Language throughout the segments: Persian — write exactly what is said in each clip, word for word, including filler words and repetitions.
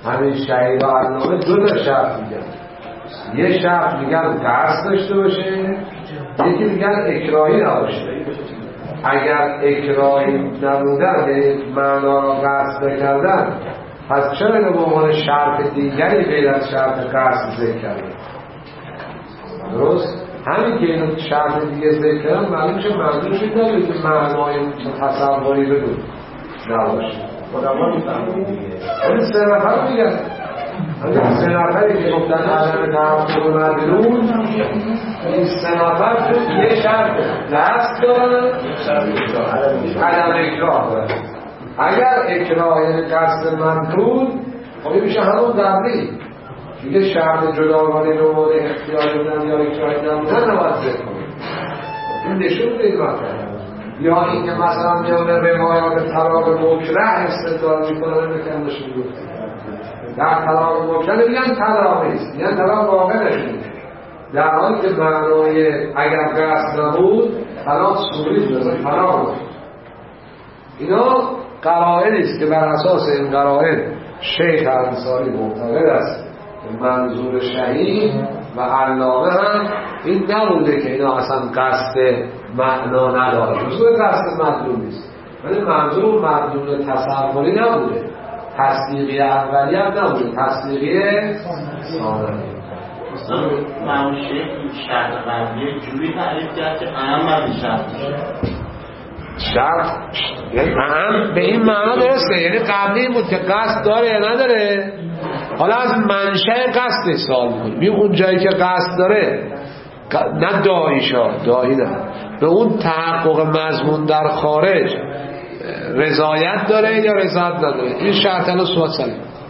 همین شهید و علامه دو تا شرط میگن. یه شرط میگن قصد داشته باشه، یکی میگن اکراهی نباشه. اگر اکراهی نبودن به معنا را قصد نکردن، پس چرا اینو به عنوان شرط دیگری غیر از شرط قصد ذکر کردن؟ درست؟ همین که اینو شرط دیگه ذکر کردن معلوم چه منظورش این داره که معنای تصوری بدون نباشه. خداوند میفهمه دیگه. این سه نفر میگن این سه نفری که گفتن عدم تعقب و مدلول، این سه نفر یه شرط دست دارن، عدم اکراه دارن. اگر اکراه یعنی قصد منطول، خب میشه همون قبلی دیگه شرط جداگانه رو مورد اختیار بودن یا اکراهی نبودن نباید ذکر کنیم. این نشون بید مطلب. یا این که مثلا میان روایات طلاق مکره استدلال میکنن بکن نشون بود در طلاق مکره میگن طلاق نیست، میگن طلاق واقع نشون، در حالی که معنای اگر قصد نبود طلاق سوری بود، طلاق بود. اینا قرائنی است که بر اساس این قرائن شیخ انصاری معتقد است منظور شهید و علامه هم این نبوده که اینا اصلا قصد معنا نداره، منظور قصد مدلول نیست، ولی منظور مدلول تصوری نبوده، تصدیقی اولی هم نبوده، تصدیقی ثانوی. معمول شیخ شرط قبلی جوری تعریف کرد که اهم از این شرط شرط یعنی اهم به این معنا درسته، یعنی قبلی بود که قصد داره یا نداره. حالا از منشأ قصد سوال می‌کنیم، می اون جایی که قصد داره نه داعیشا داعی نه به اون تحقق مضمون در خارج رضایت داره یا رضایت نداره، این شرط الان سوال سلیم.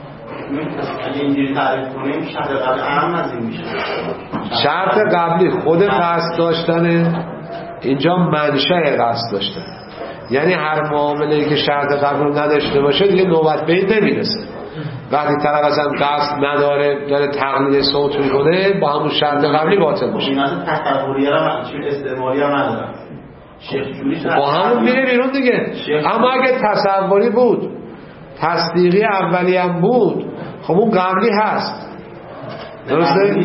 اگه اینجوری تعریف کنیم شرط قبلی اهم از این میشه. شرط قبلی خود قصد داشتنه، اینجا منشأ قصد داشتن، یعنی هر معامله‌ای که شرط قبل رو نداشته باشه دیگه نوبت به این نمیرسه. وقتی طرف اصلا قصد نداره داره تقلید صوت میکنه با همون شرط قبلی باطل میشه. این اصلا تصوری هم چون استعماری هم ندارم شیخ جوری با همون میره بیرون دیگه. اما اگه تصوری بود تصدیقی اولی هم بود خب اون قبلی هست، درسته؟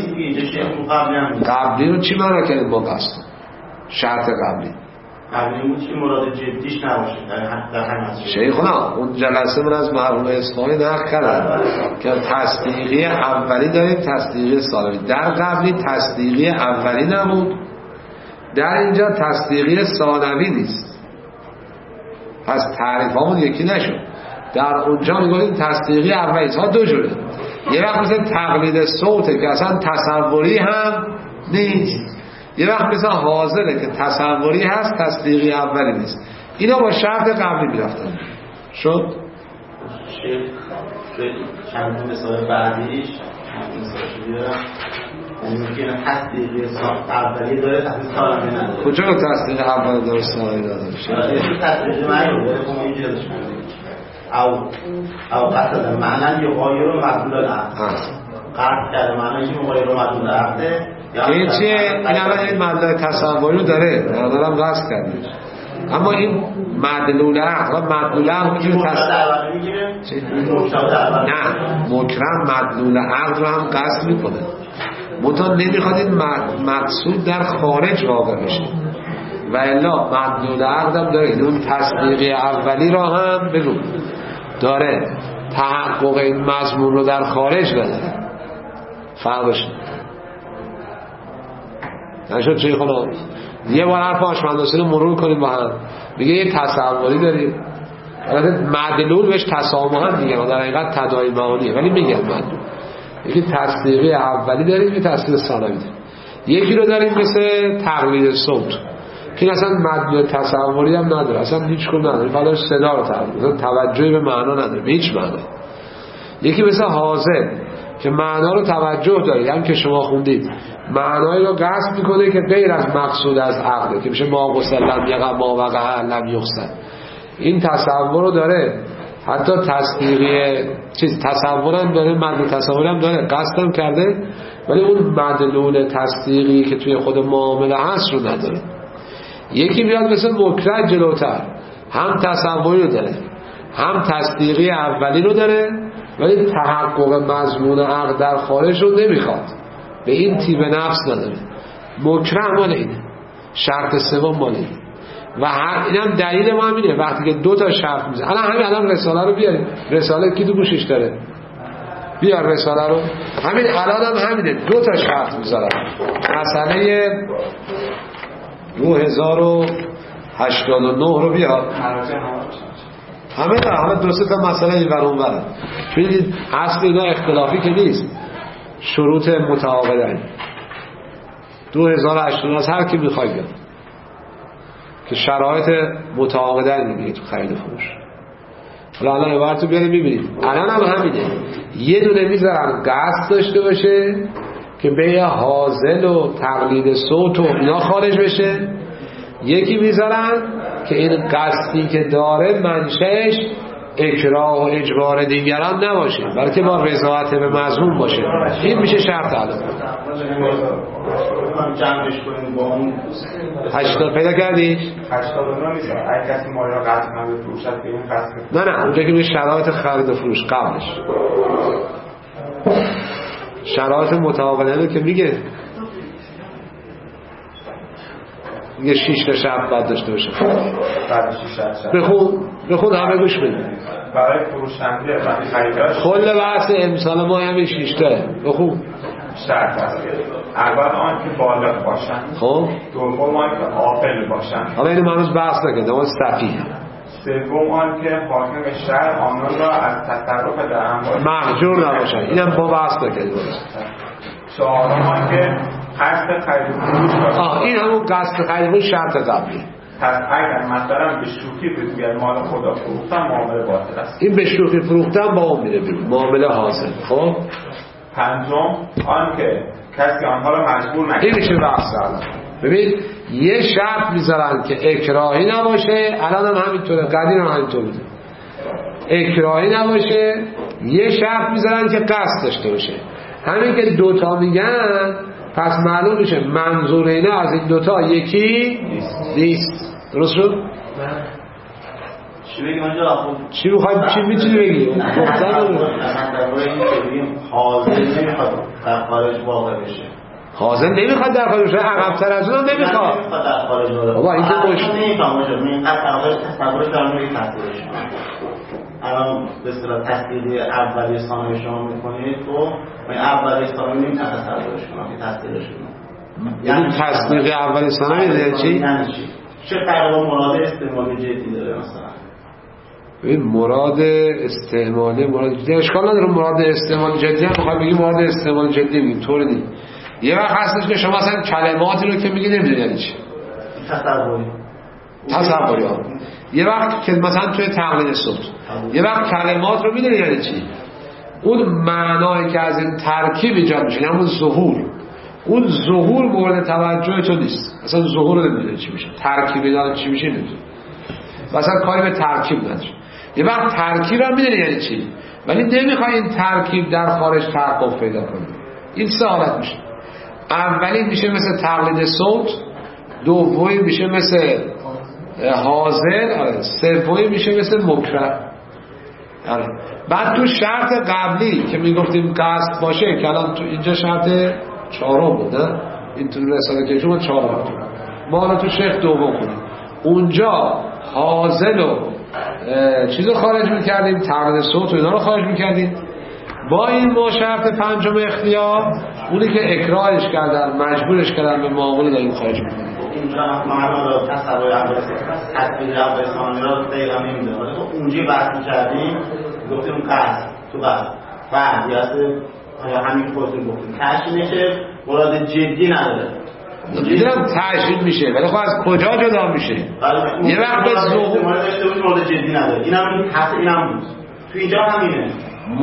قبلی رو چی معنی کنید با قصد؟ شرط قبلی قبلی بود که مراد جدیش نباشه در همه شیخنا اون جلسه من از مرحوم اصفهانی نقل کردم که تصدیقی اولی داریم تصدیقی ثانوی. در قبلی تصدیقی اولی نبود، در اینجا تصدیقی ثانوی نیست، پس تعریف همون یکی نشد. در اونجا میگوییم تصدیقی اولی ها دو جوره، یه وقت مثل تقلید صوته که اصلا تصوری هم نیست، یه وقت مثل حاضره که تصوری هست تصدیقی اولی نیست. اینا با شرط قبلی میرفتن شد. شیخ چند مثال بعدیش مثال بیارم ممکنه تصدیقی اولی داره تصدیق ثانوی نداره. کجا رو تصدیق اولی داره ثانوی نداره؟ تصدیق معنی داره که ما اینجا داشت او او قصد معنی یغایر و مدلول العقد قصد کرده معنی که مغایر و مدلول العقده این چیه؟ این اول این مدلول تصوری رو داره ندارم قصد کرده، اما این مدلول عقد و مدلول عقد میگیره نه مکرم مدلول عقد رو هم قصد میکنه، منتها نمیخواد این مقصود در خارج واقع بشه و الا مدلول عقد هم داره، اون تصدیقی اولی را هم بگو داره، تحقق این مضمون رو در خارج نداره. فرق بشه نشد چه خدا یه بار حرف آشمنداسی رو مرور کنیم با هم. میگه یه تصوری داریم مدلول بهش تسامحاً میگن، در حقیقت تداعی معانیه ولی میگن مدلول. یکی تصدیقی اولی داریم، یه تصدیق ثانوی داریم. یکی رو داریم مثل تقلید صوت که اصلا مدلول تصوری هم نداره، اصلا هیچ کدوم نداره، فقط صدا رو تقلید، توجهی به معنا نداره به هیچ معنی. یکی مثل حاضر که معنا رو توجه داره، هم که شما خوندید معنایی رو قصد میکنه که غیر از مقصود از عقله که میشه ما غسلم یقع ما وقع لم یغسل، این تصور رو داره. حتی تصدیقی چیز تصورم داره، مدلول تصورم داره، قصدم کرده، ولی اون مدلول تصدیقی که توی خود معامله هست رو نداره. یکی بیاد مثل مکره جلوتر، هم تصوری رو داره هم تصدیقی اولی رو داره، ولی تحقق مضمون عقد در خارج رو نمیخواد، به این تیب نفس نداره. مکره مال اینه، شرط سوم مال اینه و اینم دلیل ما همینه. وقتی که دو تا شرط میزنه، الان همین الان رساله رو بیاریم، رساله کی تو گوشش داره؟ بیار رساله رو. همین الان هم همینه، دو تا شرط میذارم. مسئله دو هزار و هشتاد و نه رو بیار. همه تا همه دو سه تا مسئله این ور اون ور. ببینید اصل اینا اختلافی که نیست، شروط متعاقدن. دو هزار و هشتاد و نه از هر کی میخوای بیاد که شرایط متعاقدن میگه تو خرید و فروش. حالا الان عبارت رو بیاریم ببینید. الان هم همینه، یه دونه میذارن قصد داشته باشه که به حاصل و تقلید صوت و اینا خارج بشه، یکی میذارن که این قصدی که داره منشأش اکراه و اجبار دیگران نباشه بلکه با رضایت به مضمون باشه. این میشه شرط الان. جمعش کنیم با اون هشتاد پیدا کردی؟ هشتاد و نه میشه اگه کسی مالی را قطع نبود فروشت به این قصد. نه نه اونجا که میشه شرایط خرید و فروش قبلش شرایط متعاقدانه که میگه میگه شش تا شرط باید داشته باشه. بعد شش شرط بخون بخون همه گوش بدید. برای فروشنده و خریدار کل بحث امسال ما همین شش تا بخون. شرط است. اول آن که بالغ باشند، خب دوم آن که عاقل باشند. حالا اینو من روز بحث نکردم، اون سفیه. سوم آن که حاکم شهر آنان را از تصرف در اموال محجور نباشند. اینم با بحث نکردیم. چهارم آن که قصد خرید و فروش باشد. آه این همون قصد خرید و فروش شرط قبلی. پس اگر مثلا به شوخی بگوید مال خدا فروختن معامله باطل است. این به شوخی فروختن با اون میره بیرون، معامله حاصل. خب پنجم آن که کسی آنها را مجبور نکند. این میشه بحث الان. ببین یه شرط میذارن که اکراهی نباشه، الان هم همینطوره، قدیم هم همینطور بوده، اکراهی نباشه. یه شرط میذارن که قصد داشته باشه. همین که دوتا میگن پس معلوم میشه منظور اینا از این دوتا یکی نیست. درست شد؟ چی بگیم آنجا؟ چی میخوایم؟ چی میتونی بگی؟ گفتن رو در این که بگیم حاضر نمیخواد در خارج واقع بشه، حاضر نمیخواد در خارج بشه، عقب‌تر از اون هم نمیخواد. نمیخواد در خارج واقع بابا این که باشه. نمیفهم آنجا اینقدر تصورش تصورش در نوعی تصورش الان به اصطلاح تصدیقی اولی ثانوی شما میکنید تو این اولی ثانوی نمیتونه تصورش کنم که تصدیقش کنم. یعنی تصدیق اولی ثانوی یعنی چی؟ یعنی چی؟ چه فرق مراد استعمالی جدی داره مثلا؟ ببین مراد استعمالی مراد جدی اشکال نداره. مراد استعمال جدی هم میخواد بگی مراد استعمال جدی میگیم، طور نیست. یه وقت هستش که شما مثلا کلماتی رو که میگی نمیدونی یعنی چی. تصوری تصوری ها. یه وقت که مثلا توی تقلید صوت یه وقت کلمات رو میدونی یعنی چی. اون معنایی که از این ترکیب ایجاد میشه، یعنی اون ظهور، اون ظهور مورد توجه تو نیست. اصلا ظهور رو نمیدونی چی میشه، ترکیب اینا چی میشه نمیدونی، مثلا کاری به ترکیب نداره. یه وقت ترکیب هم میدونی یعنی چی ولی نمیخوای این ترکیب در خارج تحقق پیدا کنه. این سه حالت میشه. اولی میشه مثل تقلید صوت، دومی میشه مثل حاضر، سومی میشه مثل مکره. بعد تو شرط قبلی که میگفتیم قصد باشه که الان تو اینجا شرط چهارم بود، نه این تو رساله که شما چهارم بود، ما الان تو شیخ دوم کنیم. اونجا حاضر و چیزو خارج میکردیم، تقلید صوت و اینا رو خارج میکردیم. با این ما شرط پنجم اختیار، اونی که اکراهش کردن، مجبورش کردن به معامله داریم خارج میکنیم. اینجا معنا رو تصور اول تصویر اول ثانی را دقیقا نمیده، ولی خب اونجا بحث می‌کردیم گفتیم قصد تو بحث بعد یا همین خودتون گفتیم تشریح میشه، مراد جدی نداره. میدونم تشریح میشه ولی خب از کجا جدا میشه؟ یه وقت به ظهور مراد جدی نداره. اینم حس اینم بود. تو اینجا همینه.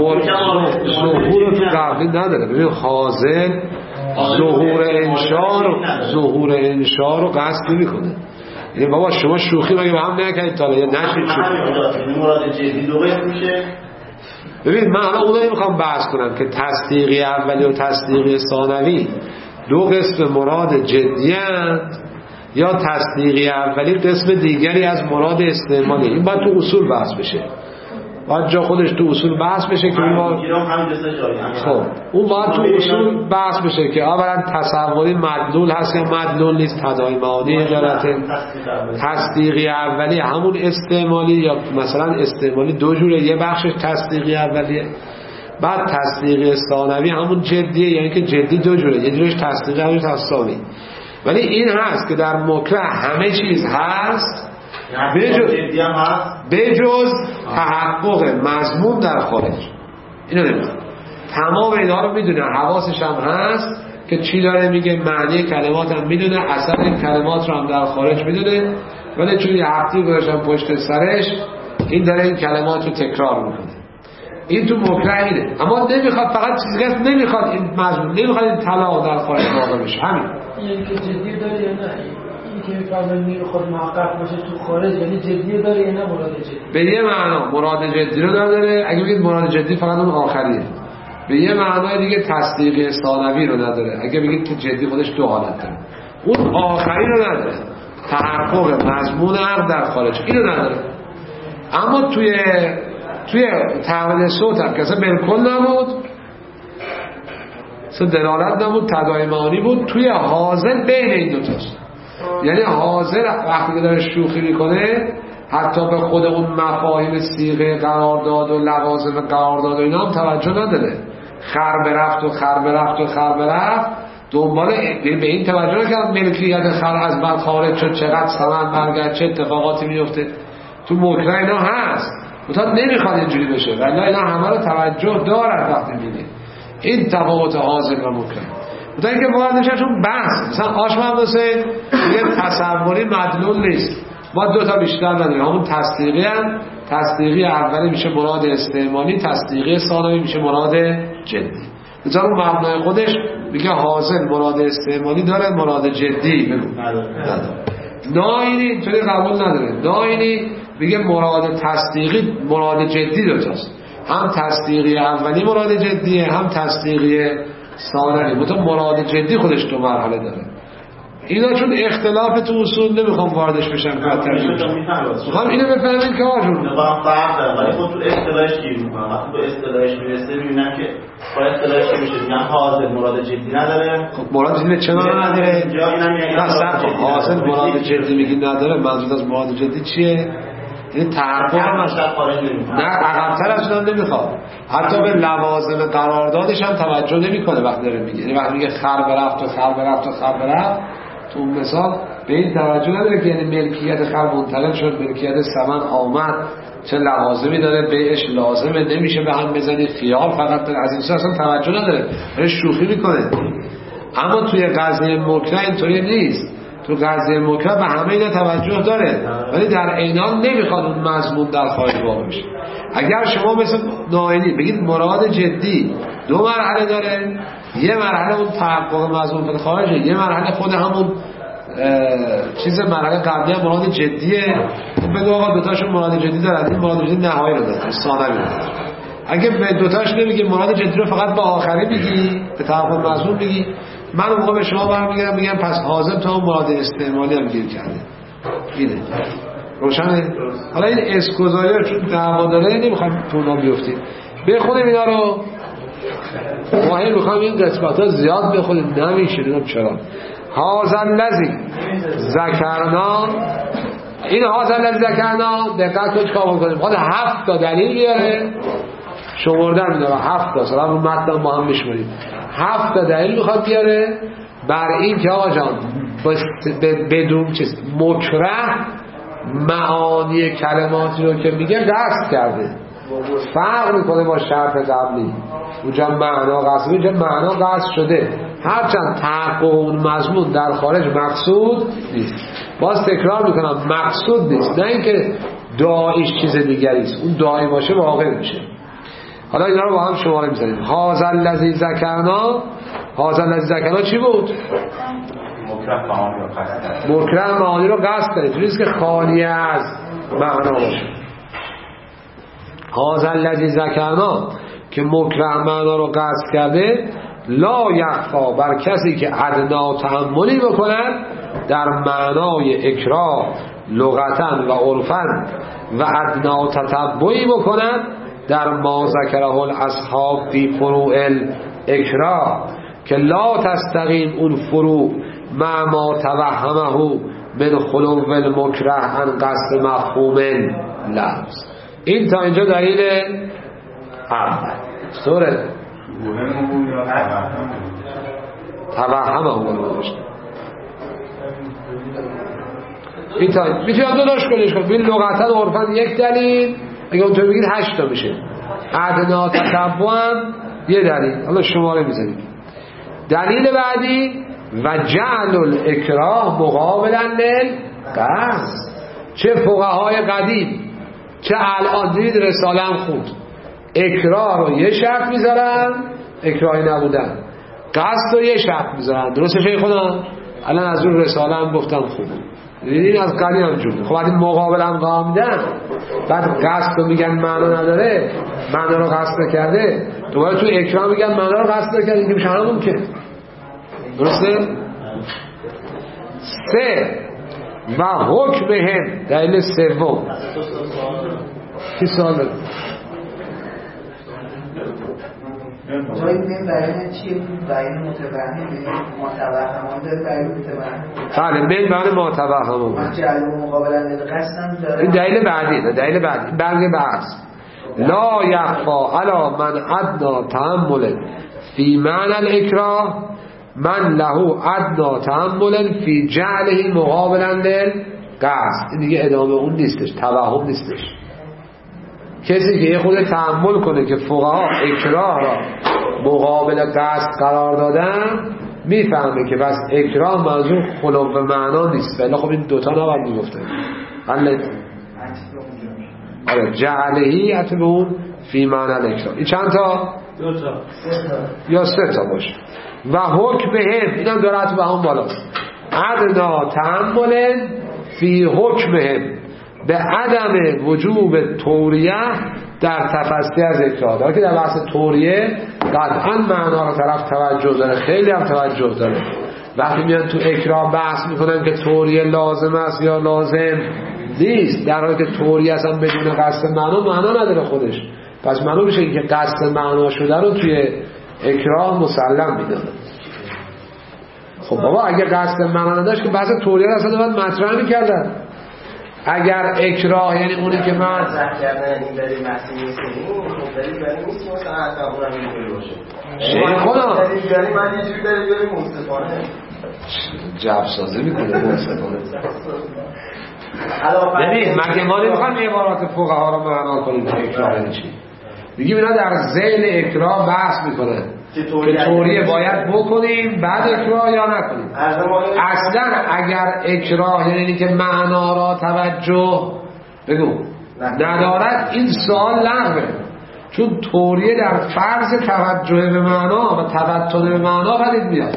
ظهور رو تو قبلی نداره. ببین حاضر ظهور انشا رو ظهور انشا رو قصد نمی‌کنه. یعنی بابا شما شوخی مگه با هم نکردید تا یا نشید شوخی؟ مراد جدی دو قسم میشه. ببین من الان اون نمیخوام بحث کنم که تصدیقی اولی و تصدیقی ثانوی دو قسم مراد جدی هستند یا تصدیقی اولی قسم دیگری از مراد استعمالی. این باید تو اصول بحث بشه. باید جا خودش تو اصول بحث بشه که اون خب اون باید تو اصول بحث بشه که اولا تصوری مدلول هست یا مدلول نیست، تداعی معانی دارته، تصدیقی اولی همون استعمالی یا مثلا استعمالی دو جوره، یه بخشش تصدیقی اولیه، بعد تصدیقی ثانوی همون جدیه، یعنی که جدی دو جوره، یه جورش تصدیقی همون تصدیقی. ولی این هست که در مکره همه چیز هست بجز بجز تحقق مضمون در خارج. اینو نمیدونه، تمام اینا رو میدونه، حواسش هم هست که چی داره میگه، معنی کلمات هم میدونه، اثر این کلمات رو هم در خارج میدونه، ولی چون یه هفتی گذاشتن پشت سرش این داره این کلمات رو تکرار میکنه. این تو مکره اینه، اما نمیخواد، فقط چیزی هست نمیخواد این مضمون، نمیخواد این طلاق در خارج واقع بشه. همین یعنی که جدی داره یا نه؟ این که میفهمه میخواد محقق باشه تو خارج، یعنی جدی داره یا نه مراد جدی؟ به یه معنا مراد جدی رو نداره. اگه بگید مراد جدی فقط اون آخریه. به یه معنای دیگه تصدیقی ثانوی رو نداره. اگه بگید که جدی خودش دو حالت داره، اون آخری رو نداره، تحقق مضمون عقد در خارج، اینو نداره. اما توی توی تحویل صوت هم که اصلا بالکل نبود، اصلا دلالت نبود، تداعی معانی بود. توی حاضر بین این دوتاست، یعنی حاضر وقتی که داره شوخی میکنه حتی به خود اون مفاهیم صیغه قرارداد و لوازم قرارداد و اینا هم توجه نداره. خر برفت و خر برفت و خر برفت دنبال به این توجه نکرد ملکیت خر از بعد خارج شد، چقدر ثمن برگشت، چه اتفاقاتی میفته. تو مکره اینا هست، مثلا نمیخواد اینجوری بشه، ولی اینا همه رو توجه دارن وقتی میگه. این تفاوت حاضر و مکره. مثلا اینکه وارد نشه چون بحث، مثلا آش مهندسه میگه تصوری مدلول نیست، ما دو تا بیشتر نداریم، همون تصدیقی هم، تصدیقی اولی میشه مراد استعمالی، تصدیقی ثانوی میشه مراد جدی. مثلا اون مبنای خودش میگه حاضر مراد استعمالی داره، مراد جدی بگو نداره. ناینی اینطوری قبول نداره. ناینی میگه مراد تصدیقی مراد جدی دوتاست، هم تصدیقی اولی مراد جدیه، هم تصدیقی ثانوی. مثلا مراد جدی خودش دو مرحله داره. اینا چون اختلاف تو اصول نمیخوام واردش بشم که ترجمه میخوام اینو بفهمید که آجون نظام فرق داره، ولی خب تو اصطلاحش گیر میکنم. وقتی به اصطلاحش میرسه میبینم که با اصطلاحش چی میشه، میگم حاضر مراد جدی نداره. خب مراد جدی چه معنی نداره؟ نه صرف حاضر مراد جدی میگی نداره، منظور از مراد جدی چیه؟ این تحقق هم نه عقب‌تر از اون نمیخواد، حتی به لوازم قراردادش هم توجه نمیکنه وقتی داره میگه. یعنی وقتی میگه خر برفت و خر برفت و خر برفت، تو مثال به این توجه نداره که یعنی ملکیت خر منتقل شد، ملکیت ثمن آمد، چه لوازمی داره، بهش لازمه، نمیشه به هم بزنی، خیال فقط داره، از این سو اصلا توجه نداره، داره شوخی میکنه. اما توی قضیه مکره اینطوری نیست. تو قضیه مکره به همه اینا توجه داره، ولی در عین حال نمیخواد اون مضمون در خارج واقع بشه. اگر شما مثل ناینی بگید مراد جدی دو مرحله داره، یه مرحله اون تحقق مضمون در خارجه، یه مرحله خود همون چیز مرحله قبلی هم مراد جدیه، بگو آقا دوتاشون مراد جدی دارن، این مراد جدی نهایی رو داره، ثانوی رو داره. اگه به دوتاش نمیگی مراد جدی رو فقط با آخری میگی، به تحقق مضمون میگی، من اون موقع به شما برمیگردم میگم پس حاضر تو هم مراد استعمالی هم گیر کرده. اینه روشنه؟ حالا این اسکوزایی چون دعوا داره نمیخوایم تو اونا بیفتیم، بخونیم اینا رو. مهم میخوایم این قسمت ها زیاد بخونیم، نمیشه نمیدونم چرا. حاضر لذی ذکرنا، این حاضر لذی ذکرنا دقت کنید چیکار میکنیم. خود هفت تا دلیل بیاره، شمردن میداره هفت تا، سلام رو متن با هم میشماریم. هفت تا دلیل میخواد بیاره بر این که آقا جان بدون چیز مکره معانی کلماتی رو که میگه قصد کرده، فرق میکنه با شرط قبلی. اونجا معنا قصد، اونجا معنا قصد شده، هرچند تحقق اون مضمون در خارج مقصود نیست. باز تکرار میکنم مقصود نیست، نه اینکه داعیش چیز دیگری است، اون داعی باشه واقع میشه. حالا اینا رو با هم شماره میزنیم. حاضر لذی ذکرنا، حاضر لذی ذکرنا چی بود؟ مکره معانی رو قصد کرد، چیزی که خالی از معنا باشه. حاضر لذی ذکرنا که مکره معنا رو قصد کرده، لا یخفا بر کسی که ادنا تأملی بکند در معنای اکراه لغتن و عرفن و ادنا تتبعی بکند در ما ذکره الاصحاب فی فروع الاکراه که لا تستقیم اون فروع مع ما توهمه من خلو المکره عن قصد مفهوم لفظ. این تا اینجا دلیل اول سوره توهمه اون داشته. این تا میتونم دو داشت کنیش کنم بین لغتا و عرفا یک دلیل، اگه اونطور بگید هشت تا میشه. ادنا تتبع هم یه دلیل، حالا شماره میزنید. دلیل بعدی و جعل الاکراه مقابلا للقصد. چه فقهای قدیم چه الان دید رساله هم خود اکراه رو یه شرط میذارن، اکراهی نبودن، قصد رو یه شرط میذارن. درسته شیخ خدا؟ الان از اون رساله هم گفتم خوب این از قدیم هم جوره. خب بعد مقابل هم قام میدن، بعد قصد رو میگن معنا نداره، معنا رو قصد نکرده، دوباره تو اکراه میگن معنا رو قصد نکرده، این میشه همون که درسته؟ سه و حکمهم دلیل سوم. کی سوال داره؟ جایی بین برای چیه؟ برای متوهمه متوهمان داره برای متوهمه. بله بین برای متوهمه من جعل و مقابلا للقصد داره. این دلیل بعدی، دلیل بعدی برگ بحث لا یخفا علی من ادنا تحمل فی معنی الاکراه من له ادنا تحمل فی جعله مقابلا للقصد. این دیگه ادامه اون نیستش، توهم نیستش. کسی که یه خود تحمل کنه که فقها اکراه را مقابل قصد قرار دادن میفهمه که بس اکراه منظور خلو و معنا نیست. ولی خب این دوتا نباید میگفتن حلت آره جعلهی اتبون فی معنی الاکراه. این چند تا؟ دو تا یا سه تا باشه. و حکمهم اینم داره اتبه هم بالا ادنا تحمل فی حکمهم به عدم وجوب توریه در تفسیر از اکراه. داره که در بحث توریه قطعا معنا رو طرف توجه داره، خیلی هم توجه داره. وقتی میان تو اکراه بحث میکنن که توریه لازم است یا لازم نیست، در حالی که توریه اصلا بدون قصد معنا معنا نداره خودش، پس معلوم میشه که قصد معنا شده رو توی اکراه مسلم میدونه. خب بابا اگه قصد معنا نداشت که بحث توریه رو اصلا باید مطرح میکردن. اگر اکراه یعنی اونی که من مطرح کردن این دلیل محسی نیست، خب دلیل برای نیست که مثلا حتی اونم اینجوری باشه. شیخ خدا دلیل یعنی من یه جوری دلیل برای منصفانه جب سازه میکنه منصفانه. ببین مگه ما نمیخوایم عبارات فقها رو معنا کنیم که اکراه یعنی چی؟ میگیم اینا در ذیل اکراه بحث میکنه که توریه باید بکنیم بعد اکراه یا نکنیم. اصلا اگر اکراه یعنی که معنا را توجه بگو ندارد این سوال لغوه، چون توریه در فرض توجه به معنا و تبطن به معنا پدید میاد.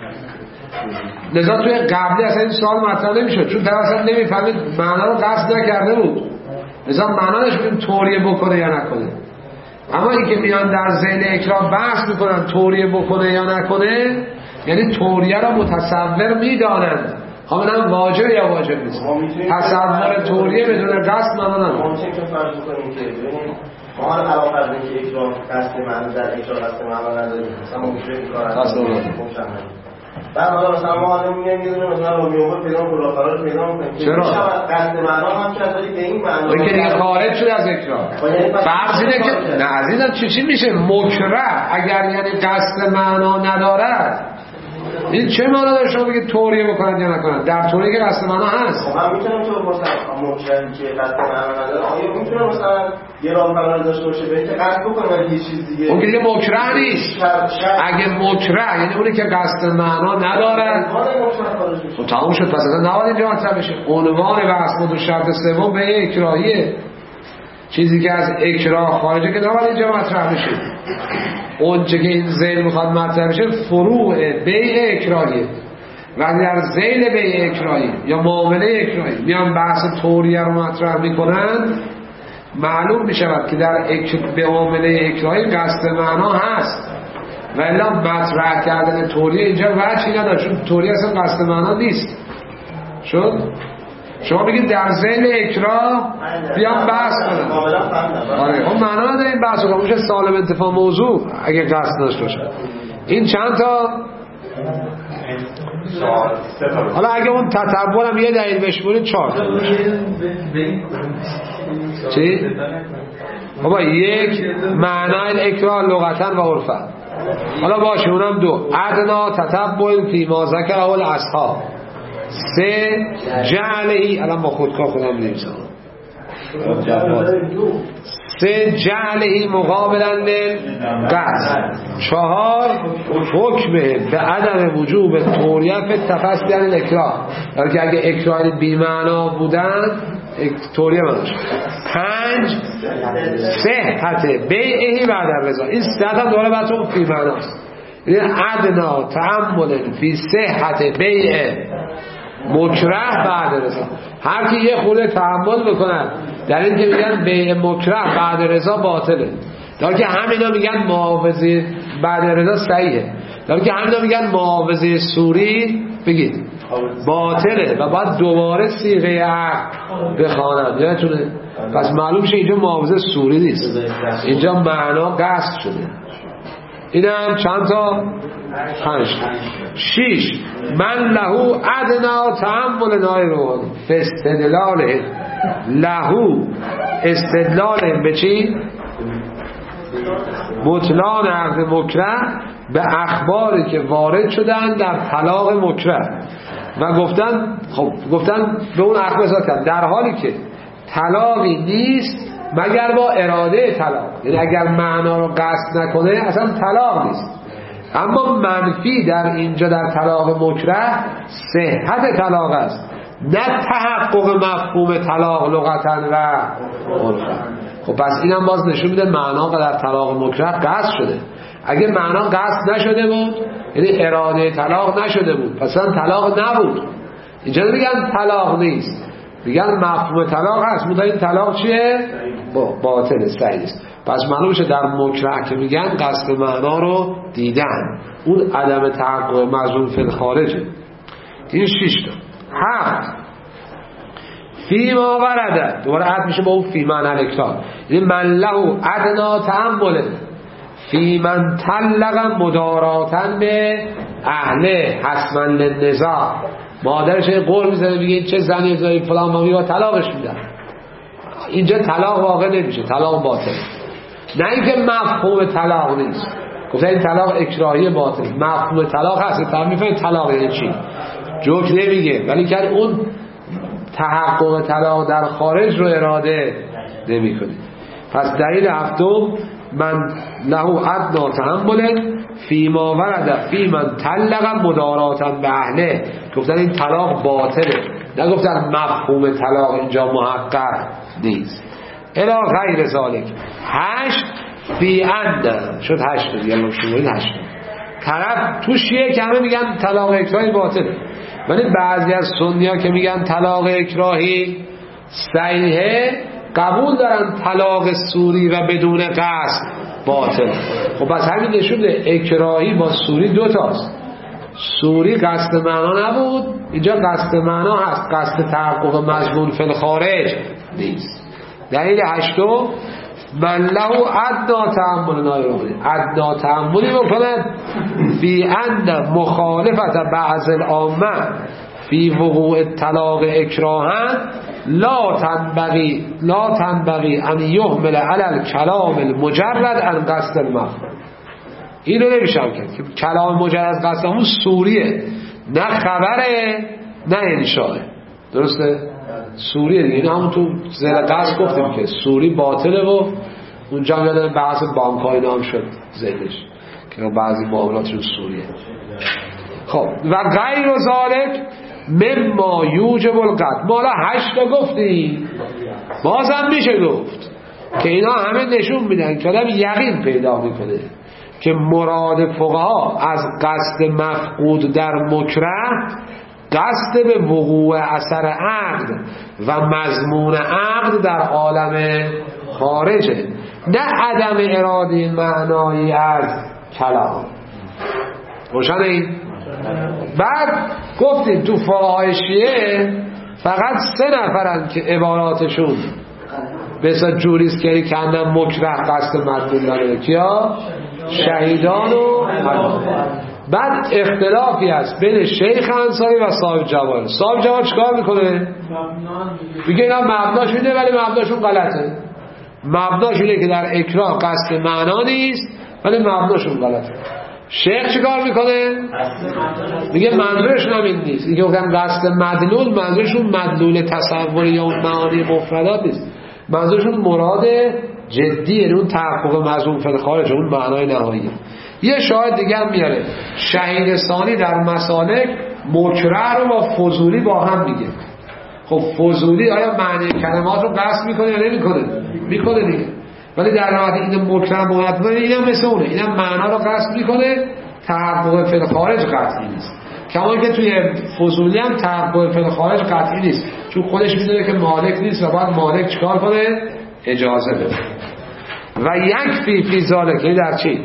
لذا توی قبلی اصلا این سوال مطرح نمیشد، چون طرف اصلا نمیفهمید معنا رو قصد نکرده بود، لذا معنا نشون توریه بکنه یا نکنه. اما این که میان در ذیل اکراه بحث میکنن توریه بکنه یا نکنه، یعنی توریه را متصور میدانند، همون واجب یا واجب نیست. تصور توریه بدون قصد معنا نداره. ممکنه که فرض بکنیم که ببینیم ما رو علاوه بر اینکه اکراه قصد معنا در اکراه قصد معنا نداریم، مثلا ممکنه این کار انجام بعد حالا مثلا ما حالا میگیم یه دونه مثلا رومیو پیدا کنیم قرار پیدا کنیم چرا قصد معنا هم که ولی به این معنا این که دیگه خارج شده از اکراه. فرض اینه که نه عزیزم چی چی میشه مکره اگر یعنی قصد معنا ندارد، این چه معنا داره شما بگید توریه بکنن یا نکنن؟ در توریه که قصد معنا هست. خب من میتونم تو مثلا مکره که قصد معنا نداره آیا میتونم مثلا یه راه فرار داشته باشه به اینکه قصد بکنه ولی یه چیز دیگه اون که دیگه مکره نیست. اگه مکره یعنی اونی که قصد معنا نداره خب تموم شد، پس اصلا نباید اینجا مطرح بشه. عنوان بحث بود شرط سوم به اکراهیه، چیزی که از اکراه خارجه که نباید اینجا مطرح بشه. اون چه که این ذیل میخواد مطرح بشه فروع بیع اکراهیه. وقتی در ذیل بیع اکراهی یا معامله اکراهی میان بحث توریه رو مطرح میکنن، معلوم میشود که در اک... به معامله اکراهی قصد معنا هست، ولی مطرح کردن توریه اینجا وجهی نداره، چون توریه اصلا قصد معنا نیست. شد؟ شما بگید در ذهن اکراه بیام بحث کنم. آره خب معنا نداره این بحث رو، میشه سالم انتفاع موضوع اگه قصد داشته باشه. این چند تا حالا اگه اون تتبع هم یه دلیل بشمونید چهار تا چی؟ بابا یک معنای اکراه لغتن و عرفن. حالا باشه اونم دو ادنا تتبع فی ما ذکر اول اصحاب. سه جعلهی الان با خودکار خودم نمیزم. سه جعلهی مقابلا للقصد. چهار حکمه به عدم وجوب توریه فی تفسیر الاکراه، یعنی که اگه اکراه بی معنا بودن توریه منش. پنج صحت بیعهی بعد الرضا. این صحت هم دوره بچه فی معناست، این ادنا تأمل فی صحت بیع مکره بعد رضا. هر کی یه خورده تأمل بکنن در این که میگن بیع مکره بعد رضا باطله، در که همینا میگن معاوضه بعد رضا صحیحه، در که همینا میگن معاوضه سوری بگید باطله و بعد دوباره صیغه عقد بخوانند. یادتونه؟ پس معلوم شه اینجا معاوضه سوری نیست، اینجا معنا قصد شده. این هم چند تا؟ پنج. شیش من لهو ادنا تأمل نای روحانی فاستدلاله لهو استدلال به چی؟ بطلان عقد مکره به اخباری که وارد شدن در طلاق مکره و گفتن خب گفتن به اون اخبار اثبات کردن در حالی که طلاقی نیست مگر با اراده طلاق، یعنی اگر معنا رو قصد نکنه اصلا طلاق نیست. اما منفی در اینجا در طلاق مکره صحت طلاق است، نه تحقق مفهوم طلاق لغتن و عرفن. خب پس اینم باز نشون میده معنا در طلاق مکره قصد شده. اگه معنا قصد نشده بود یعنی اراده طلاق نشده بود پس اصلا طلاق نبود. اینجا میگن طلاق نیست، میگن مفهوم طلاق هست، مدت این طلاق چیه؟ باطل صحیح است. پس معلوم شه در مکره که میگن قصد معنا رو دیدن، اون عدم تحقق مظنون فی الخارجه. این شش تا. هفت فی ما ورده، دوباره عد میشه با اون فی معنی الاکراه، یعنی من له ادنا تأمل فی من طلق مداراتن به اهله حسما للنزاع. مادرش قول میزنه میگه چه زنی زایی فلان ما میگه طلاقش میدن، اینجا طلاق واقع نمیشه، طلاق باطل. نه اینکه مفهوم طلاق نیست، گفتن این طلاق اکراهی باطل، مفهوم طلاق هست، تا میفهمید طلاق یعنی چی، جوک نمیگه، ولی که اون تحقق طلاق در خارج رو اراده نمیکنه. پس دلیل هفتم من له ادنا تحمل فی ما ورد فی من طلق مداراتا به اهله. گفتن این طلاق باطله، نگفتن مفهوم طلاق اینجا محقق نیست. الی غیر ذالک. هشت فی اند شد هشت دیگه، الان شمارید هشت. طرف تو شیعه که همه میگن طلاق اکراهی باطله، ولی بعضی از سنی ها که میگن طلاق اکراهی صحیحه قبول دارن طلاق سوری و بدون قصد باطل. خب پس همین نشون میده اکراهی با سوری دو تاست. سوری قصد معنا نبود، اینجا قصد معنا هست، قصد تحقق مضمون فی الخارج نیست. دلیل هشتم من له ادنا تأمل نایروانی، ادنا تأملی بکنند فی اند مخالفت بعض العامه فی وقوع طلاق اکراهن لا تنبغی لا تنبغی ان یهمل علی الکلام المجرد عن قصد المفهوم. اینو نمیشم کرد که کلام مجرد از قصد همون سوریه، نه خبره نه انشاءه. درسته؟ سوریه دیگه، این همون تو زیر قصد گفتیم که سوری باطله و اونجا هم یادم بحث بانک های نام شد ذهنش که بعضی معاملاتشون سوریه. خب و غیر و ذالک مما یوجب القطع. ما حالا هشت گفتیم، بازم میشه گفت که اینا همه نشون میدن که آدم یقین پیدا میکنه که مراد فقها از قصد مفقود در مکره قصد به وقوع اثر عقد و مضمون عقد در عالم خارجه، نه عدم اراده معنایی از کلام. روشن این؟ بعد گفتیم تو فقهای شیعه فقط سه نفرن که عباراتشون مثل جوریست که کندن مکره قصد مدلول داره. کیا؟ شهیدان و مدلول. بعد اختلافی هست بین شیخ انصاری و صاحب جواهر. صاحب جواهر چیکار میکنه؟ میگه اینا مبناش اینه ولی مبناشون غلطه. مبناش اینه که در اکراه قصد معنا نیست ولی مبناشون غلطه. شیخ چیکار میکنه؟ میگه منظورشون هم این نیست. میگه گفتن قصد مدلول منظورشون مدلول تصور یا اون معانی مفردات نیست، منظورشون مراد جدی، یعنی اون تحقق مضمون فی الخارج، اون معنای نهایی. یه شاهد دیگه هم میاره شهید ثانی در مسالک مکره رو با فضولی با هم میگه. خب فضولی آیا معنی کلمات رو قصد میکنه یا نمیکنه؟ میکنه دیگه. ولی در نهایت این مکره مهدد اینم مثل اونه، اینم معنا رو قصد میکنه، تحقق فی الخارج قطعی نیست. کما که توی فضولی هم تحقق فی الخارج قطعی نیست، چون خودش میدونه که مالک نیست و باید مالک چیکار کنه؟ اجازه بده. و یک فی فی ذالک در چی؟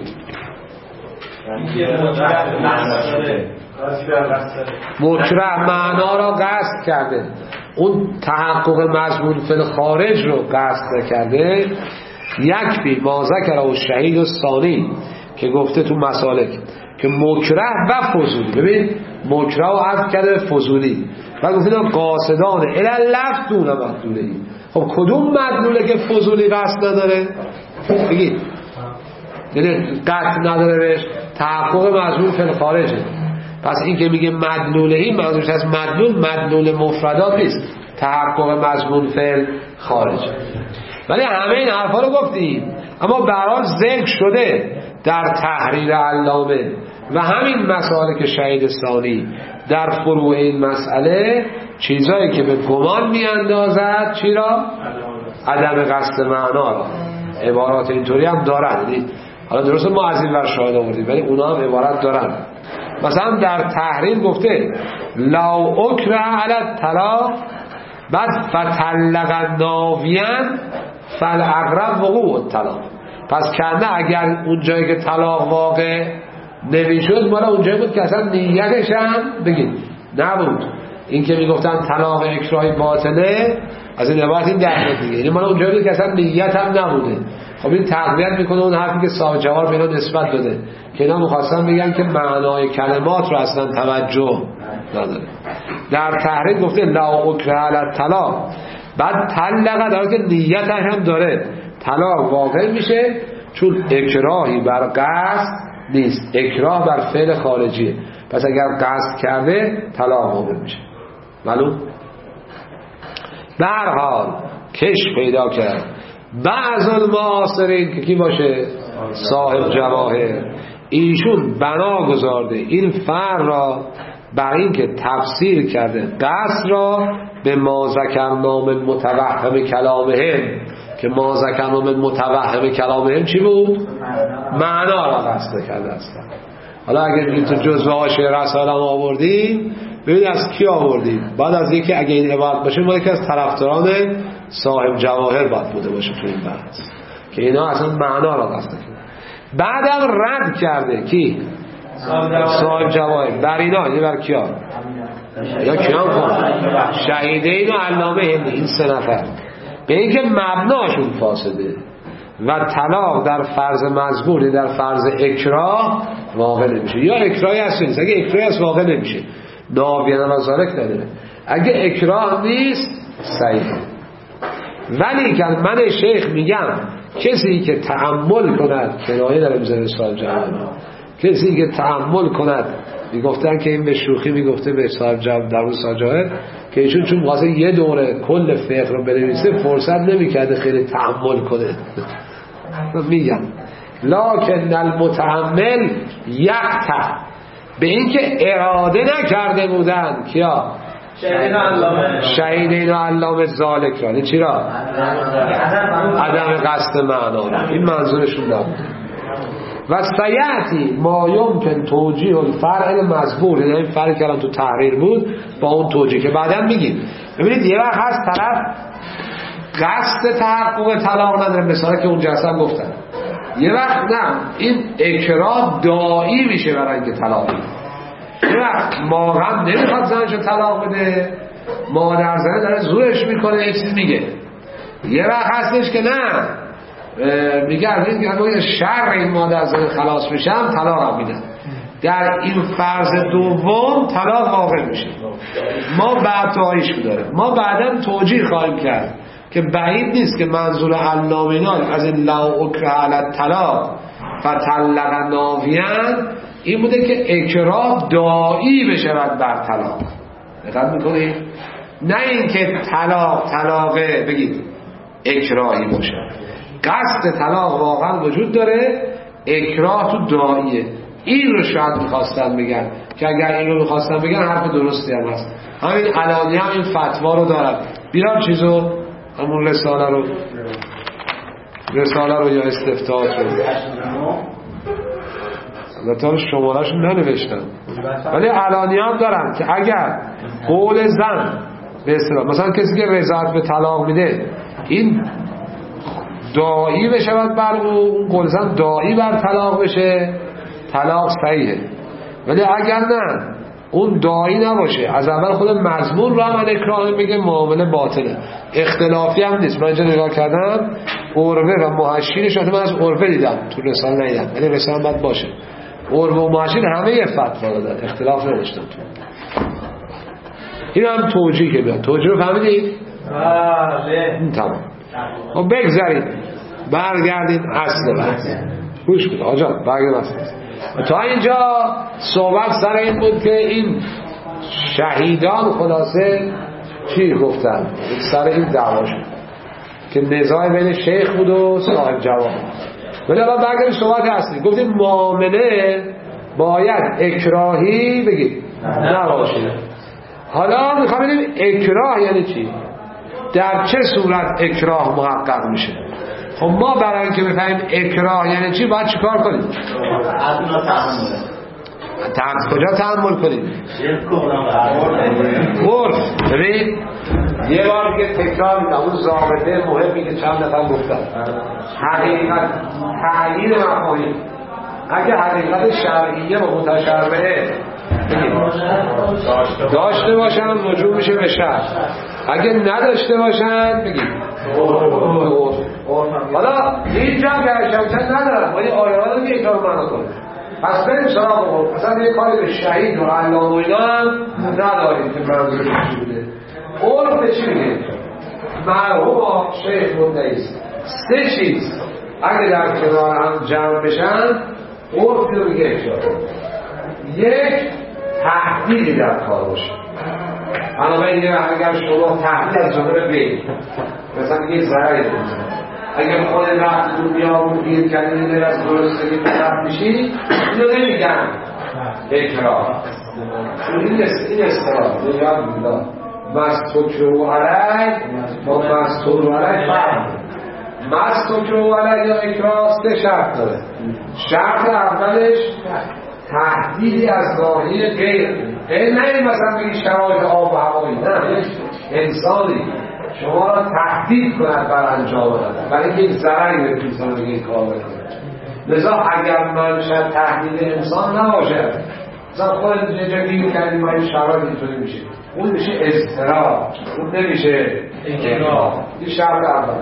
مکره معنا را قصد کرده، اون تحقق مضمون فی الخارج رو قصد کرده. یک بی ما ذکر و شهید و ثانی که گفته تو مسالک که مکره و فضولی، ببین مکره و عرض کرده فضولی و گفته قاصدان الی لفظ دون مدلوله ای. خب کدوم مدلوله که فضولی قصد نداره؟ بگید یعنی قطع نداره بهش، تحقق مضمون فی الخارجه. پس این که میگه مدلوله ای منظورش از مدلول مدلول مفردات نیست، تحقق مضمون فی الخارجه. ولی همه این حرفا رو گفتیم، اما به هر حال ذکر شده در تحریر علامه و همین مسائل شهید ثانی در فروع این مسئله چیزایی که به گمان میاندازد چی را؟ عدم قصد معنا را. عبارات اینطوری هم دارن، حالا درسته ما از این ور شاهد آوردیم ولی اونا هم عبارت دارن. مثلا در تحریر گفته لا اکره علی الطلاق، بعد فتلق ناویان فالاقرب وقوع الطلاق. پس کنه اگر اون جایی که طلاق واقع نمیشد مالا اونجایی بود که اصلا نیتش هم بگید نبود. این که میگفتن طلاق اکراهی باطله از این عبارت این درمت دیگه، یعنی مالا اونجایی بود که اصلا نیت هم نبوده. خب این تقویت میکنه اون حرفی که صاحب جوار به اینا نسبت داده که اینا میخواستن بگن که معنای کلمات رو اصلا توجه نداره. در تحریر گفته لا اکره علی الطلاق، بعد طلقه داره که نیت هم داره، طلاق واقع میشه چون اکراهی بر قصد نیست، اکراه بر فعل خارجیه. پس اگر قصد کرده طلاق واقع میشه. معلوم؟ به هر حال کش پیدا کرد بعض المعاصرین که کی باشه؟ صاحب جواهر. ایشون بنا گذارده این فر را بر این که تفسیر کرده قصد را به ما ذکرنا من متوهم کلامهم، که ما ذکرنا من متوهم کلامهم چی بود؟ معنا را قصد کرده است. حالا اگر این تو جزوه حاشیه رساله هم آوردیم، ببینید از کی آوردیم؟ بعد از اینکه اگه این عبارت باشه ما یکی از طرفداران صاحب جواهر باید بوده باشه تو این بحث که اینا اصلا معنا را قصد کرده. بعدم رد کرده کی؟ صاحب جواهر. بر اینا یعنی بر کیا؟ یا کیان کن؟ شهیدین و علامه هندی، این سه نفر به اینکه مبناشون فاسده و طلاق در فرض مذکور در فرض اکراه واقع نمیشه. یا اکراهی هست نیست، اگه اکراهی هست واقع نمیشه، ناویان و ذالک نداره. اگه اکراه نیست صحیحه. ولی که من شیخ میگم کسی که تأمل کند، کنایه داره میزنه صاحب جواهر، کسی که تأمل کند، میگفتن که این به شوخی میگفته به صاحب جواهر در اون صاحب جواهر که ایشون چون واسه یه دوره کل فقه رو بنویسه فرصت نمیکرده خیلی تأمل کنه. میگم لکن المتأمل یقطع، به اینکه اراده نکرده بودن کیا؟ شهیدین و علامه ذالک را. چی را؟ عدم قصد معنا. این منظورشون نبود. و سیعتی ما یمکن توجیه الفرع مذکور، یعنی این فرقی که الان تو تحریر بود با اون توجیه که بعدا میگیم. ببینید یه وقت هست طرف قصد تحقق طلاق نداره، مثلا که اونجا اصلا گفتن، یه وقت نه، این اکراه دائی میشه برای اینکه طلاق بده. یه وقت واقعا نمیخواد زنشو طلاق بده مادر زنه داره زورش میکنه، یه چیز میگه. یه وقت هستش که نه میگه از این که شر این مادر زنه خلاص میشم طلاق میدم. در این فرض دوم طلاق واقع میشه. ما بعد تواییش داره، ما بعدا توجیه خواهیم کرد که بعید نیست که منظور علامینال از این لو اکره علی طلاق فطلق ناویان این بوده که اکراه داعی بشود بر طلاق. دقت میکنید؟ نه اینکه طلاق طلاقه بگید اکراهی باشه. قصد طلاق واقعا وجود داره، اکراه تو داعیه. این رو شاید میخواستن بگن که اگر این رو میخواستن بگن حرف درستی هم هست. همین علانی هم این فتوا رو دارن. بیان چیزو همون رساله رو رساله رو یا استفتاحات رو البته شماره‌اش ننوشتن ولی علانی هم دارن که اگر قول زن به اصطلاح مثلا کسی که رضایت به طلاق میده این داعی بشود بر اون قول زن داعی بر طلاق بشه طلاق صحیحه. ولی اگر نه اون داعی نباشه از اول خود مضمون رو هم اکراه میگه معامله باطله. اختلافی هم نیست. من اینجا نگاه کردم عروه و محشیرش من از عروه دیدم تو رساله ندیدم ولی رساله باید باشه. عروه و محشیر همه یه فتوا دادن اختلاف نداشتن تو. این هم توجیه که بیاد. توجیه رو فهمیدید؟ بله تمام. خب بگذارید برگردید اصل بحث. گوش کنید آجا برگردید اصل بحث. تا اینجا صحبت سر این بود که این شهیدان خلاصه چی گفتن سر این دعوا شد که نزاع بین شیخ بود و صاحب جواب. ولی الان برگردیم صحبت اصلی. گفتیم معامله باید اکراهی بگید نباشه. حالا میخوام ببینیم اکراه یعنی چی، در چه صورت اکراه محقق میشه. خب ما برای اینکه بفهمیم اکراه یعنی چی باید چیکار کنیم؟ از اونا تحمل تحمل کجا تحمل کنیم؟ عرف. ببین یه بار دیگه تکرار میکنم اون ضابطه مهمی که چند دفعه گفتم حقیقت تعیین مفاهیم. اگه حقیقت شرعیه و متشابهه داشته باشن رجوع میشه به شرع، اگه نداشته باشن بگید حالا اینجا گرشمتن ندارم ولی آیه ها رو که اکرار معنا کنه. پس بریم سراغ بود مثلا یه کاری به شهید و علام و اینا هم نداریم که منظور چی بوده. عرف به چی میگه؟ مرحوم شیخ مدعیست سه چیز اگه در کنار هم جمع بشن عرف رو میگه اکرار. یک تهدیدی در کار باشه. بنابراین اگر شما تهدید از جانب بید مثلا یک ضرری بزنید اگر خود رفت رو بیامون گیر کردید در از درستگی طرف میشید اینو نمیگن اکراه. این اصطلاح یاد میدن مستکرو علیه با مستکرو علیه فرق. مستکرو علیه یا اکراه سه شرط داره. شرط اولش تهدیدی از ناحیه غیر غیر نه مثلا بگی شرایط آب و هوایی، نه انسانی شما را تهدید کند بر انجام دادن برای اینکه یک ضرری به انسان دیگه کار بکنه. لذا اگر منشأ تهدید انسان نباشه مثلا خودت یه جا گیر کردی ما این شرایط اینطوری میشه اون میشه اضطراب، اون نمیشه اکراه. این شرط اول.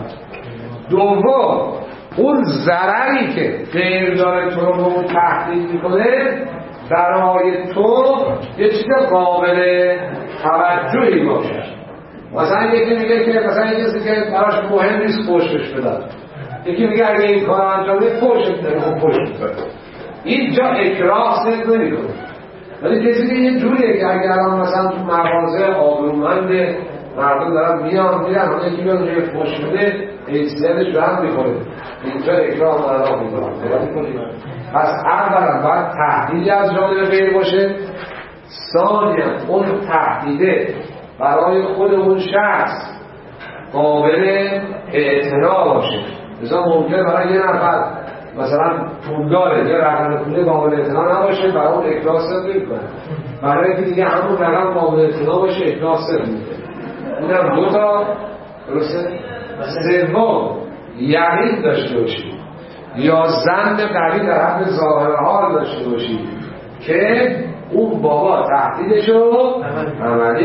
دوم اون ضرری که غیر داره تو رو به اون تهدید میکنه برای تو یه چیز قابل توجهی باشه. مثلا یکی میگه که مثلا یه کسی که براش مهم نیست پشتش بدن، یکی میگه اگه این کار انجام بده پشت بده خب پشت بده. اینجا اکراه صدق نمیکنه. ولی کسی که یه جوریه که اگر الان مثلا تو مغازه آبرومند مردم دارن میان میرن اون یکی میاد روی پشت بده حیثیتش رو هم میکنه. اینجا اکراه مردم میکنه. پس اولا باید تهدیدی از جانب غیر باشه. ثانیا اون تهدیده برای خود اون شخص قابل اعتنا باشه. مثلا ممکنه برای یه نفر مثلا پولداره یه رقم پولی قابل اعتنا نباشه برای اون اکراه صدق میکنه، برای اینکه دیگه همون رقم قابل اعتنا باشه اکراه صدق میکنه. اونم دو تا درسته. سوم یقین داشته باشی یا ظن قوی در حد ظاهر حال داشته باشی که اون بابا تهدیدشو عملی میکنه.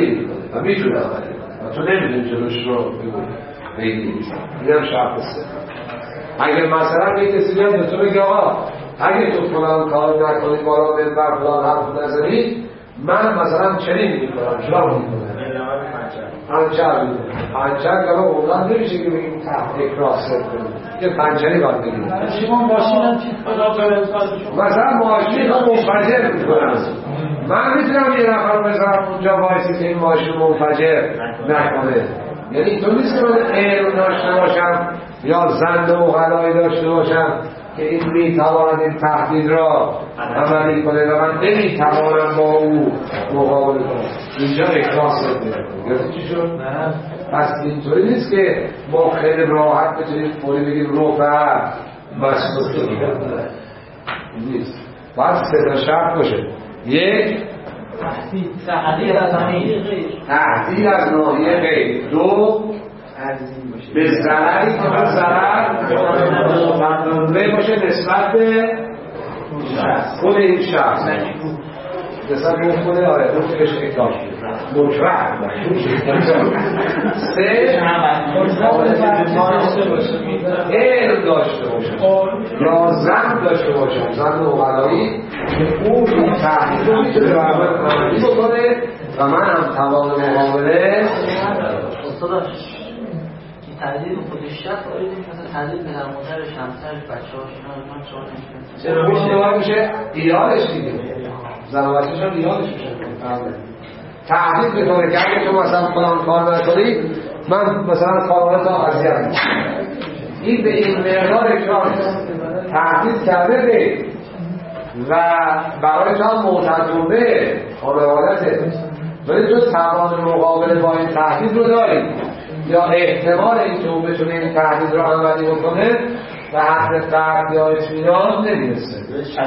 و میتونه عملی کنه و تو نمیدونی جلوش رو بگیری. این هم شرط سه. اگه مثلا یه کسی بیاد به تو بگه آقا اگه تو فلان کار نکنی بالا منبر فلان حرف نزنی من مثلا چنین میکنم شما میکنم پنچر میکنم پنچر که اونان نمیشه که بگیم تحت اکراه سر کنیم یه پنچری باید بگیم شما ماشین هم چیز مثلا ماشین رو منفجر میکنم من میتونم یه نفر بذارم اونجا وایسی که این ماشین منفجر نکنه. یعنی تو نیست که من علم داشته باشم یا زند و غلایی داشته باشم که این میتواند این تهدید را عملی کنه و من نمیتوانم با او مقابله کنم. اینجا اکراه صدق میکنم. گرفتی چی شد؟ نه. پس اینطوری نیست که ما خیلی راحت بتونیم فوری بگیم رو بر مسئول کنیم. نیست. باید سه تا شرط باشه. یک تهدید از ناحیه غیر. تهدید از ناحیه غیر. دو به ضرری که به ضرر مقدمه باشه نسبت به خود این شخص نسبت به خود آره اون که بهش اکتاش مجرد سه علم داشته باشه یا زن داشته باشه زن نوغلایی که اون این تحقیق رو میتونه برابر عملی بکنه و من هم توان مقابله تعدیل خودش شد آید این مثلا تعدیل پدر مادرش همسرش بچه‌هاش من چهار نمی‌کنم چرا میشه میشه ایالش دیگه زن و بچه‌ش هم ایالش میشه تعدیل به طور که اگه تو مثلا فلان کار نکنی من مثلا خانواده تا اذیت می‌کنم این به این مقدار اکراه تعدیل کرده به و برای تو هم معتدونه خانوادته ولی تو توان مقابله با این تهدید رو داری یا احتمال این که اون بتونه این تهدید رو عملی بکنه و حد فرد یا اطمینان نمیرسه.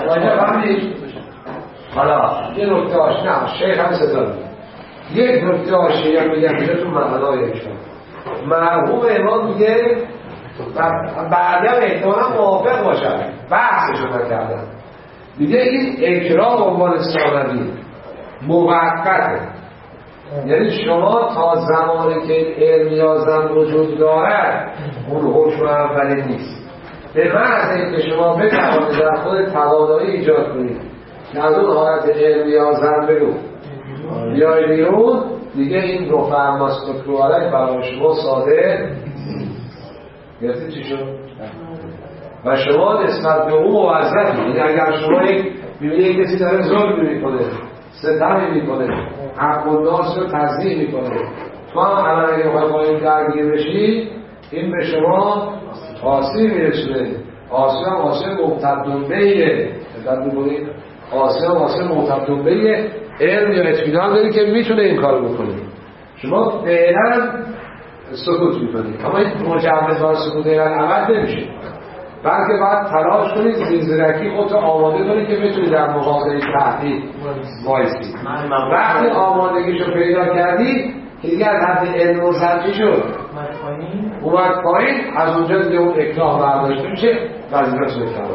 حالا یه نکته هاش نه شیخ هم سزار یک نکته هاش یک میگه میگه تو معنای اکرام مرحوم امام میگه بعدا احتمالا موافق باشن بحثشو نکردن میگه این اکرام عنوان ثانوی موقته یعنی شما تا زمانی که این علم یا زن وجود دارد اون حکم اولی نیست به محض اینکه شما بتوانید در خود توانایی ایجاد کنید که از اون حالت علم یا زن بگو بیای بیرون دیگه این رو فرماست رو علیه برای شما ساده گرفتی چی شد؟ و شما نسبت به اون موظفی یعنی اگر شما یک ببینید کسی داره ظلم میکنه ستمی میکنه حق و ناس رو تضییح میکنه تو هم الان اگه بخوای با این درگیر بشی این به شما آسیب میرسونه آسیب هم آسیب محتدنبهیه دقت میکنید آسیب هم آسیب محتدنبهیه علم یا اطمینان داری که میتونه این کارو بکنه شما فعلا سکوت میکنید اما این مجوز بار سکوت ایران عمل نمیشه بلکه باید تلاش کنید زیرزیرکی خودتو آماده کنید که بتونید در مقابل تهدید وایسی وقتی آمادگیشو پیدا کردی که دیگه از حد علم و سرچی شد اومد پایین از اونجا دیگه اون اکراه برداشته میشه وظیفه‌اش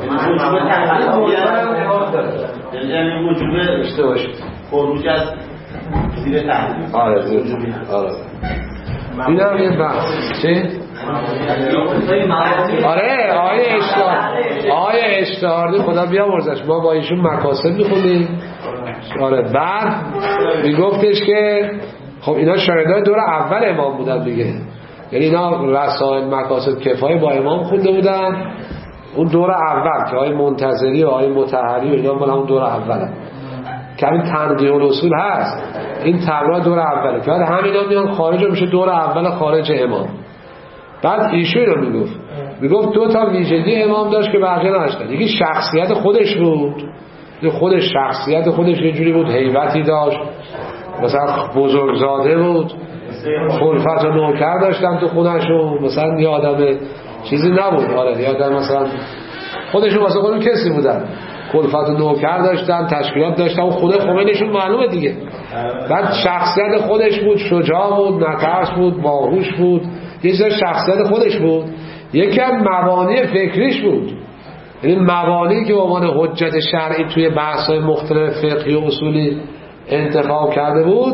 یعنی وجوب داشته باشید خروج از زیر تهدید آره آره این هم یه بحث چه؟ آره آیه اشتهار آیه اشتهاردی خدا بیامرزش ما با ایشون مکاسب میخونیم آره بعد میگفتش که خب اینا شاگردای دور اول امام بودن دیگه یعنی اینا رسائل مکاسب کفایه با امام خونده بودن اون دور اول که آیه منتظری و آیه مطهری و اینا مال اون دور اوله که همین تنقیح الاصول هست این تقریبا دور اوله که بعد همینا میان خارج میشه دور اول خارج امام بعد ایشون رو میگفت میگفت دو تا ویژگی امام داشت که بقیه نداشتن یکی شخصیت خودش بود خودش شخصیت خودش یه جوری بود هیبتی داشت مثلا بزرگزاده بود خلفت و نوکر داشتن تو خونهشون مثلا یه آدم چیزی نبود آره یه آدم مثلا خودشون واسه خودشون کسی بودن خلفت و نوکر داشتن تشکیلات داشتن و خود خمینیشون معلومه دیگه بعد شخصیت خودش بود شجاع بود نترس بود باهوش بود یه چیز شخصیت خودش بود یکی از مبانی فکریش بود یعنی مبانی که به عنوان حجت شرعی توی بحث‌های مختلف فقهی و اصولی انتخاب کرده بود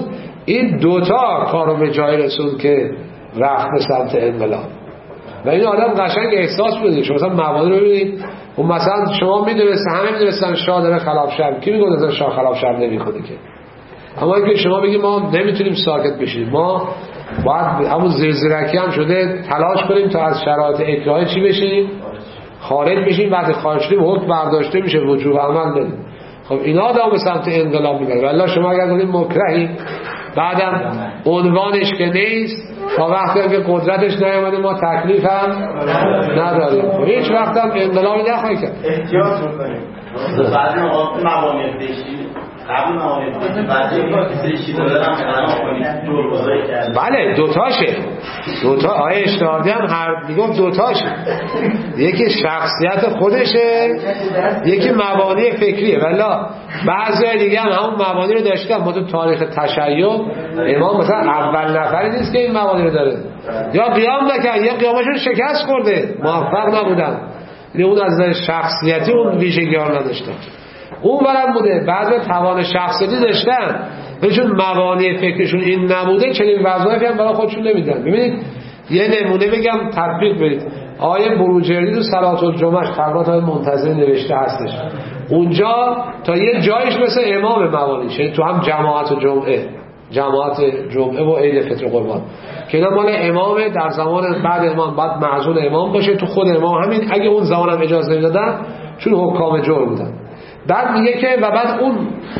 این دوتا کارو به جای رسوند که رفت به سمت انقلاب. و این آدم قشنگ احساس بودید. شما مثلا مبانی رو ببینید، اون مثلا شما میدونست، همه میدونستن شاه داره خلاف شهر، کی میگه مثلا شاه خلاف شهر نمیکنه که؟ اما اینکه شما بگید ما نمیتونیم ساکت بشیم، ما باید همون زیرزیرکی هم شده تلاش کنیم تا از شرایط اکراه چی بشیم؟ خارج بشیم. بعد خارج شدیم حکم برداشته میشه، وجوب عمل نداره. خب اینا آدم به سمت انقلاب میبره. والله شما اگر بگید مکرهی، بعدم عنوانش که نیست، تا وقتی که قدرتش نیامده ما تکلیف هم نداریم، خب هیچ وقت هم انقلابی نخواهی کرد. احتیاط میکنیم. بعضی موقع موانع بشی قبل موانع بعضی موقع کسی داره هم کلام کنید جورگذاری کرد. بله دوتاشه، دوتا آیه اشتهادی هم هر میگم دوتاشه. یکی شخصیت خودشه، یکی مبانی فکریه. والله بعضی دیگه هم همون مبانی رو داشتن. ما تو تاریخ تشیع امام مثلا اول نفری نیست که این مبانی رو داره، یا قیام نکرد یا قیامشون شکست خورده، موفق نبودن. یعنی اون از شخصیتی اون ویژگی ها نداشتن. اون برم بوده بعضی توان شخصیتی داشتن چون مبانی فکرشون این نبوده، چنین وظایفی هم برای خودشون نمیدن. ببینید یه نمونه بگم تطبیق برید. آیه بروجردی تو صلات الجمعه خبرات های منتظر نوشته هستش. اونجا تا یه جایش مثل امام مبانی، تو هم جماعت جمعه جماعت جمعه و عید فطر قربان که اینا مال امام، در زمان بعد امام بعد معزول امام باشه. تو خود امام همین، اگه اون زمان هم اجازه نمیدادن چون حکام جور بودن. بعد میگه که و بعد اون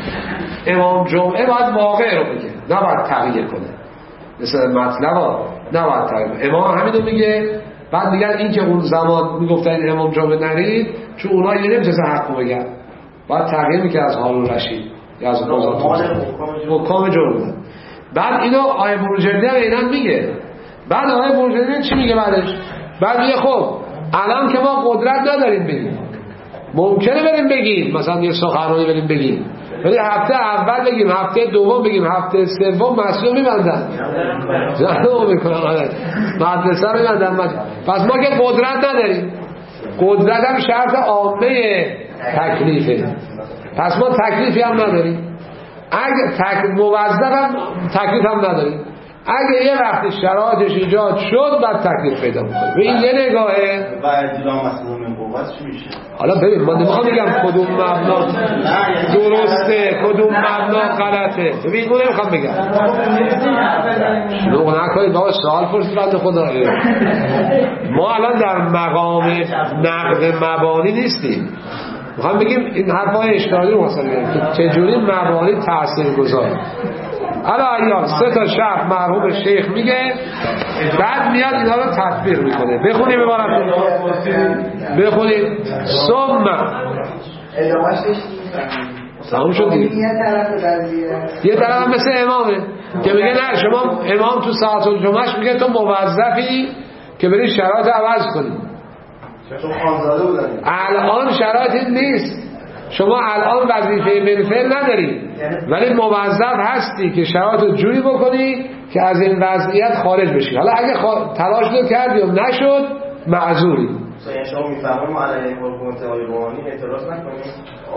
امام جمعه باید واقع رو بگه، نباید تغییر کنه. مثلا مطلب ها نباید تغییر کنه. امام همین رو میگه. بعد میگن این که اون زمان میگفتن امام جمعه نرید چون اونا یه نمیتونن حق رو بگن، باید تغییر میکنه از هارون رشید یا از حکام جمعه بودن. بعد اینو آیه بروجردی هم اینان میگه. بعد آیه بروجردی چی میگه بعدش؟ بعد میگه خب الان که ما قدرت نداریم بگیم، ممکنه بریم بگیم مثلا یه سخنرانی بریم بگیم، ولی هفته اول بگیم، هفته دوم بگیم، هفته سوم مسئول میبندن جنو میکنن، مدرسه رو میبندن. پس ما که قدرت نداریم، قدرت هم شرط عامه تکلیفه، پس ما تکلیفی هم نداریم. اگه تک موظف هم تکلیف هم نداریم. اگه یه وقتی شرایطش ایجاد شد بعد تکلیف پیدا میکنه. به این یه نگاهه. و اجرام مسئول من قوت چی میشه؟ حالا ببین من نمیخوام بگم کدوم مبنا درسته کدوم مبنا غلطه. ببین اون نمیخوام بگم شلوغ نکنید بابا، سوال پرسید بنده خدا. ما الان در مقام نقد مبانی نیستیم. میخوام بگیم این حرفای اشتهادی رو مثلا بگیم که چجوری مبانی تأثیر گذاره. حالا ایام سه تا شرح مرحوم شیخ میگه، بعد میاد اینا رو تطبیق میکنه. بخونیم ببارم بخونیم. ثم تمام شد. یه طرف مثل امامه که میگه نه شما امام تو ساعت الجمعهش میگه تو موظفی که بری شرایط عوض کنی. الان شرایط نیست، شما الان وظیفه بالفعل نداری ولی موظف هستی که شرایط رو جوری بکنی که از این وضعیت خارج بشی. حالا اگه خوا... تلاش رو کردی و نشد معذوری. یعنی شما میفهمید ما علیه حکومت آقای روحانی اعتراض نکنیم؟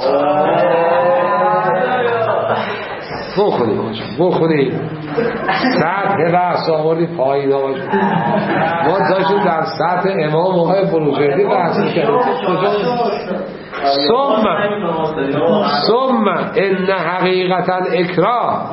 بخونیم بخونیم سطح بحث آوردی پایین ها باشه. ما داشتیم در سطح امام آقای بروجردی بحث کردیم. ثم ثم ان حقیقتا اکراه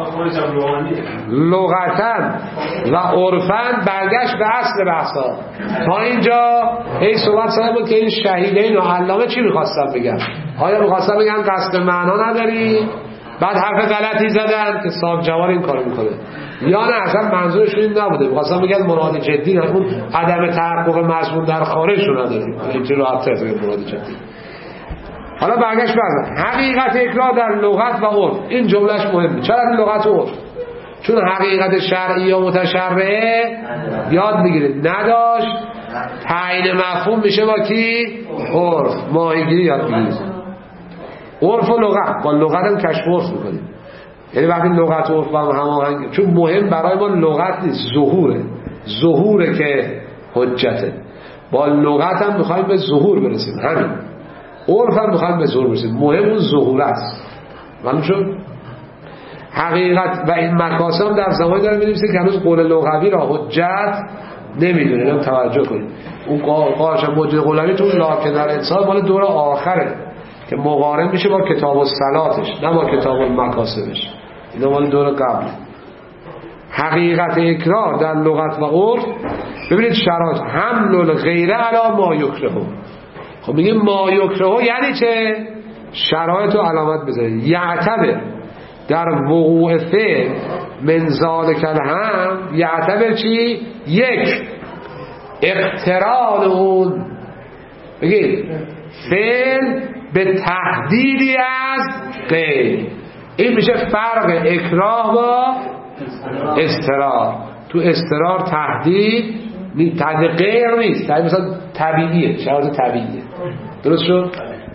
لغتا و عرفا برگشت به اصل بحثا. تا اینجا هی صحبت سر بود که این شهیدین و علامه چی میخواستم بگم. آیا میخواستم بگم قصد معنا نداری؟ بعد حرف غلطی زدن که صاحب جوار این کارو میکنه، یا نه اصلا منظورشون این نبوده، می‌خواستم بگن مراد جدی نه، اون عدم تحقق مضمون در خارج رو نداریم. اینجوری راحت تر بگم مراد جدی. حالا برگشت بزن حقیقت اکراه در لغت و عرف. این جملهش مهمه. چرا لغت و عرف؟ چون حقیقت شرعی یا متشرعه یاد میگیرید نداشت، تعیین مفهوم میشه با کی؟ عرف. ماهیگیری یاد میگیرید. عرف و لغت، با لغت هم کشف عرف میکنیم. یعنی وقتی لغت و عرف با هم هماهنگ، چون مهم برای ما لغت نیست، ظهوره. ظهوره که حجته. با لغت هم میخوایم به ظهور برسیم. همین عرف هم میخوایم به ظهور برسیم. مهم اون ظهور است. معلوم شد؟ حقیقت و این مکاسم در زمانی داره می‌نویسه که هنوز قول لغوی را حجت نمیدونه. اینو توجه کنید. اون قاش موجود قلوی تو لاکن در انسان مال دور آخره که مقارن میشه با کتاب الصلاتش نه با کتاب المکاسبش. اینا مال دور قبل. حقیقت اکراه در لغت و عرف ببینید شرایط حمل الغیره علی ما یکره. خب میگه ما یکره یعنی چه؟ شرایط و علامت بذارید. یعتبر در وقوع فعل من ذالک الهم یعتبر چی؟ یک اقتران اون بگید فعل به تهدیدی از غیر. این میشه فرق اکراه با استرار. تو استرار تهدید تهدید غیر نیست، تهدید مثلا طبیعیه، شرایط طبیعیه. درست شد؟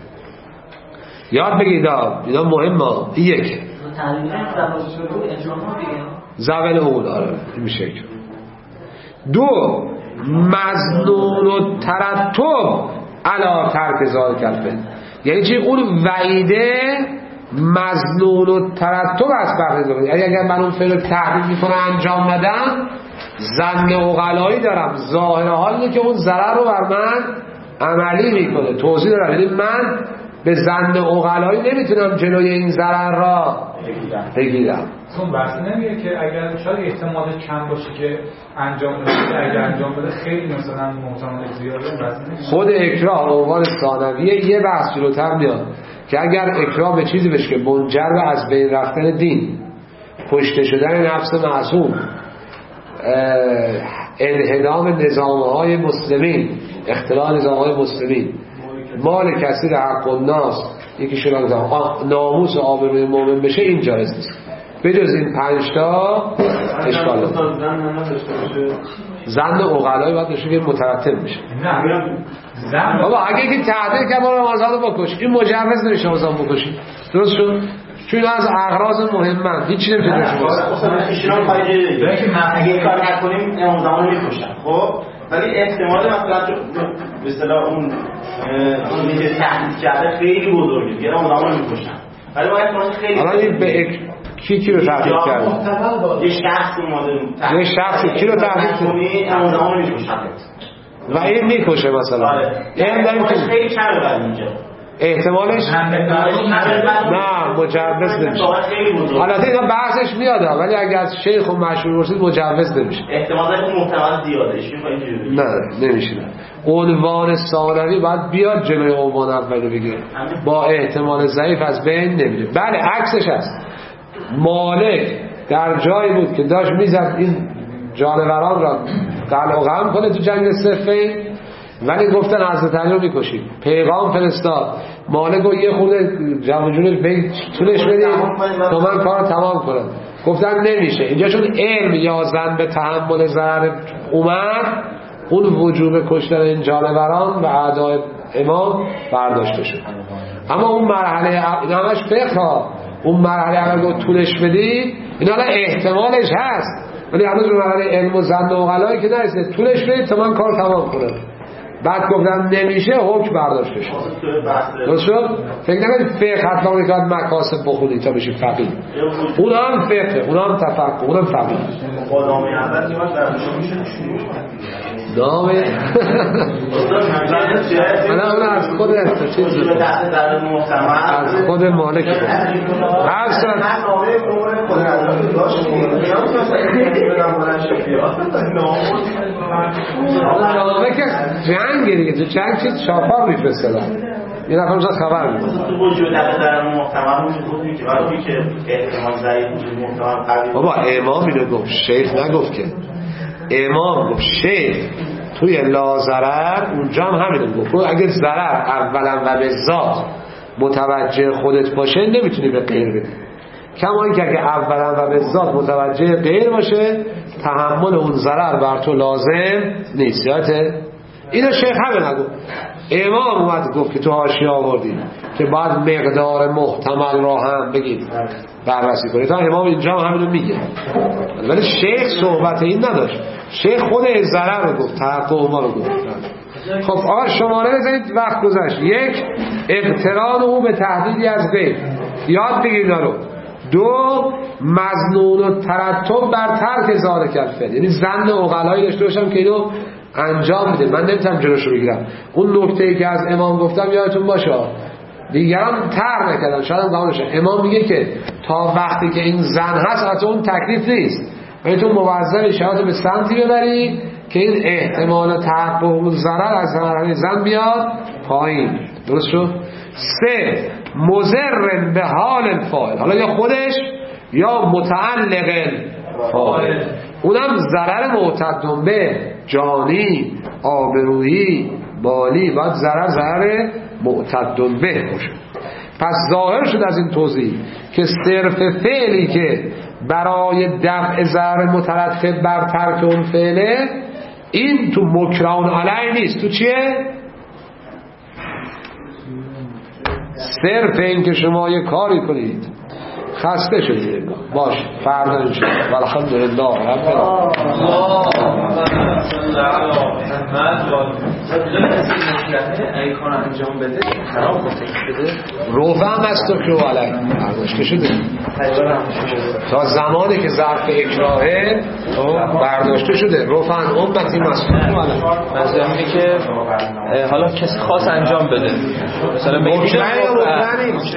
یاد بگید اینا مهمه. یک زول اول آره این میشه. دو مظنون و ترتب علا ترک ذالک الفعل، یعنی چی؟ اون وعیده مظنون و ترتب از بحر ذالک. یعنی اگر من اون فعل تهدید میکنه انجام ندم ظن عقلایی دارم، ظاهر حالیه که اون ضرر رو بر من عملی میکنه. توضیح دارم یعنی من به ظن عقلایی نمیتونم جلوی این ضرر را بگیرم. اون بحث نمیگه که اگر شاید احتمال کم باشه که انجام بده، اگر انجام بده خیلی مثلا محتمل زیاده. خود اکراه به عنوان ثانویه یه بحث جلوتر میاد که اگر اکراه به چیزی بشه که منجر به از بین رفتن دین، کشته شدن نفس معصوم، انهدام نظامهای مسلمین، اختلال نظامهای مسلمین، مال کسی در حق الناس، یکی شلان ناموس و آبروی مومن بشه، این جایز نیست. بجز این پنج تا اشکال زن عقلایی باید بشه که مترتب میشه. بابا اگه یکی تعدیل که برو آزاد بکش، این مجوز نمیشه آزاد بکشی. درست شد؟ چون از اغراض مهمن هیچی نمیتونه داشته باشه. ایشون پایه که من اگه کار نکنیم اون زمان میکشن. خب ولی احتمال مثلا به اصطلاح اون اون میگه تهدید کرده خیلی بزرگه، دیگه اون زمان میکشن. ولی باید خیلی الان این به اک... کی کی رو تهدید کرده؟ یه شخص اومده یه شخصی کی رو تهدید کنی اون زمان میکشن و این میکشه مثلا. این داریم که خیلی کمه بعد اینجا احتمالش نه مجوز نمیشه. البته اینا بحثش میاد ولی اگر از شیخ و مشهور برسید مجوز نمیشه. احتمالش محتمل زیاده. نه نمیشه. عنوان ثانوی باید بیاد جلوی عنوان اول بگیره، با احتمال ضعیف از بین نمیره. بله عکسش هست. مالک در جایی بود که داشت میزد این جانوران را قلع و قم کنه تو جنگ صفین، ولی گفتن حضرت علی رو میکشید. پیغام فرستاد، مالک رو یه خورده جمع جونش بگید طولش بدید تا من کار تمام کنم. گفتن نمیشه. اینجا چون علم یا زن به تحمل ضرر اومد، اون وجوب کشتن این جانوران و اعدای امام برداشته شد. اما اون مرحله این همش فقه ها، اون مرحله اگر رو طولش بدید این حالا احتمالش هست، ولی هنوز به مرحله علم و زن و غلایی که نرسید. طولش بدید تا من کار تمام کنم. بعد گفتن نمیشه، حکم برداشته شد. درست شد؟ فکر نکنید فقه حتما میگه مکاسب بخونید تا بشید فقیه. اون هم فقه، اون هم تفقه، اون هم فقیه. نامه اول که من درمشون میشه نامه من اون از خود چیز از خود مالک هر سال نامه که جنگ دیگه، تو جنگ چیز شافار میفرستدن یه نفر میشد خبر میده تو وجود در محتمل میشه که وقتی که احتمال ضعیف وجود محتمل قوی. بابا امام اینو گفت، شیخ نگفت که. امام گفت شیخ توی لا ضرر اونجا هم همینو گفت. اگه ضرر اولا و به ذات متوجه خودت باشه نمیتونی به غیر بدی، کما اینکه اگه اولا و به ذات متوجه غیر باشه تحمل اون ضرر بر تو لازم نیست. یادته؟ اینو شیخ همین نگفت، امام اومد گفت که تو حاشیه آوردید که باید مقدار محتمل را هم بگید بررسی کنید. تا امام اینجا هم همینو میگه، ولی شیخ صحبت این نداشت. شیخ خود ضرر رو گفت، تحقق ما رو گفت. خب آقا شماره بزنید، وقت گذشت. یک، اقتران او به تهدیدی از غیر، یاد بگیرید رو. دو مظنون و ترتب بر ترک ذالک الفعل، یعنی ظن عقلایی داشته باشم که اینو انجام میده، من نمیتونم جلوشو بگیرم. اون نکته‌ای که از امام گفتم یادتون باشه، دیگران تر نکردن، شاید هم قبولشه. امام میگه که تا وقتی که این ظن هست حتی اون تکلیف نیست، بهتون موظف شهادت به سمتی ببرید که این احتمال تحقق و ضرر از ضرر ظن بیاد پایین. درست شد؟ سه مضر به حال الفاعل، حالا یا خودش یا متعلق فاعل، اونم ضرر معتد به، جانی، آبرویی، مالی، باید ضرر ضرر معتد به باشه. پس ظاهر شد از این توضیح که صرف فعلی که برای دفع ضرر مترتب بر ترک اون فعله، این تو مکران علی نیست. تو چیه؟ صرف این که شما یه کاری کنید خسته شدید باش فردا انشاءالله والحمدلله رب روفه هم از تو که علی برداشته شده تا زمانی که ظرف اکراهه برداشته شده. روفه هم امتی مسئول که علی منظورم اینه که حالا کسی خاص انجام بده، مثلا بگیم